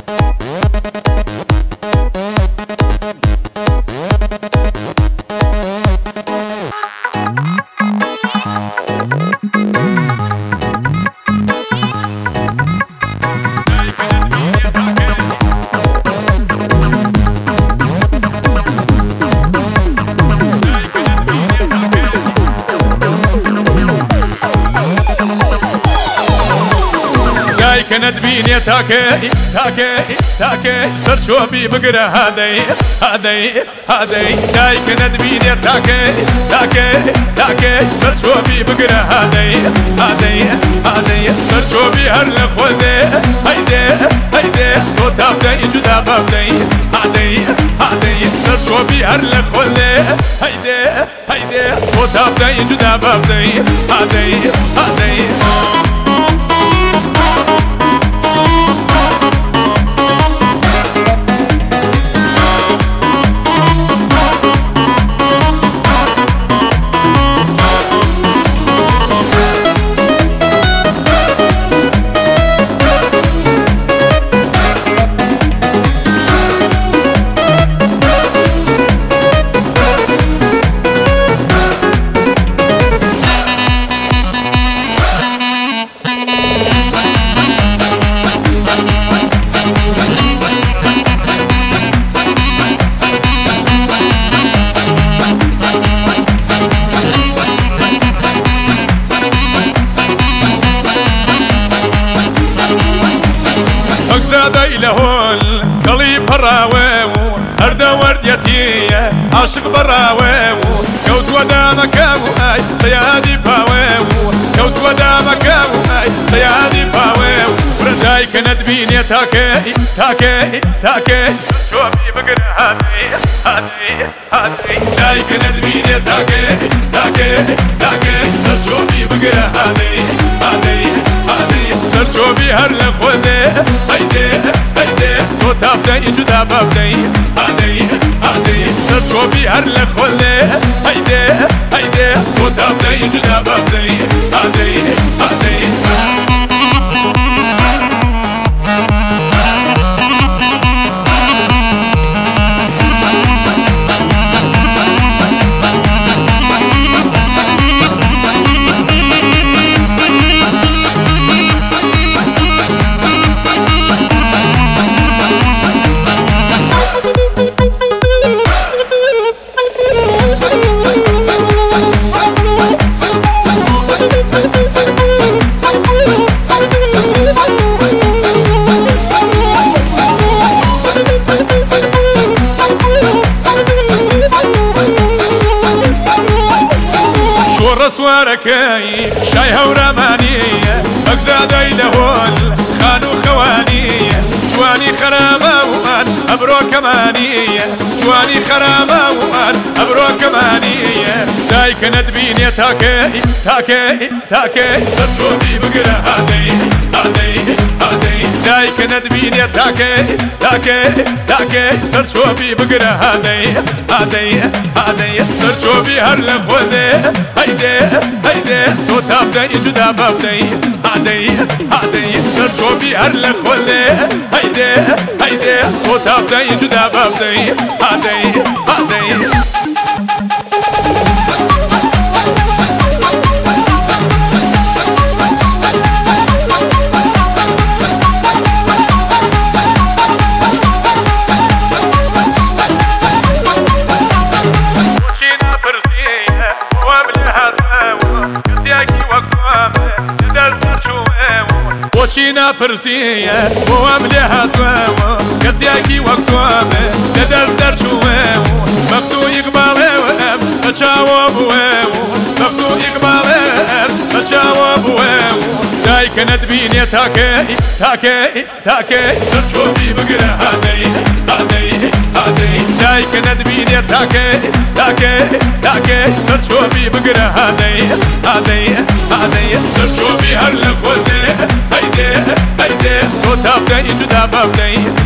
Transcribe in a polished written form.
كند بيني تاكي تاكي تاكي سرشوبي بقرا هادي هادي هادي جاي كند بيني تاكي تاكي تاكي سرشوبي بقرا هادي هادي هادي سرشوبي هرل خودي هيدي هيدي تو تافدي جدا بابدي هادي هادي سرشوبي هرل خودي هيدي هيدي تو تافدي جدا بابدي هادي هادي زادي لهول كلي براوي هردا ورديتي عاشق براوي كوت ودامك هاي سيادي باوي كوت ودامك هاي سيادي باوي ورداي كند بيني تاكي تاكي تاكي شوفي بقرا هادي هادي هادي جاي كند بيني تاكي تاكي تاكي شوفي بقرا هادي هادي هادي سرچوبي هر لخوده هيدي هيدي تو تافدي جدا بابدي هادي هادي سرچوبي هر لخوده هيدي هيدي تو تافدي جدا بابدي هادي هادي رسواركي شاي هورمانية أقزادي لهول خانو خوانية جواني خرامة وان أبرو كمانية جواني خرامة وان أبرو كمانية داي كند بيني تاكي تاكي تاكي سرشوبي بقرا هادي هادي هادي داي كند بيني تاكي تاكي تاكي سرشوبي بقرا هادي هادي هادي سرشوبي هر لخودي هيدي هيدي تو تافدي جدا بابدي هادي هادي سرشوبي هر لخودي هيدي هيدي تو تافدي جدا بابدي هادي هادي وشينا فرسية واملها طوام كسياكي وقتوام ندردر شوام مفتو يقبالي وام تشاو بوام مفتو يقبالي تشاو بوام داي كند بيني تاكي تاكي تاكي سرشوبي بقرا هادي هادي هادي داي كند بيني تاكي تاكي تاكي سرشوبي بقرا هادي هادي هادي سرشوبي هر لخودي هيدي هيدي تو تافدي جدا بابدي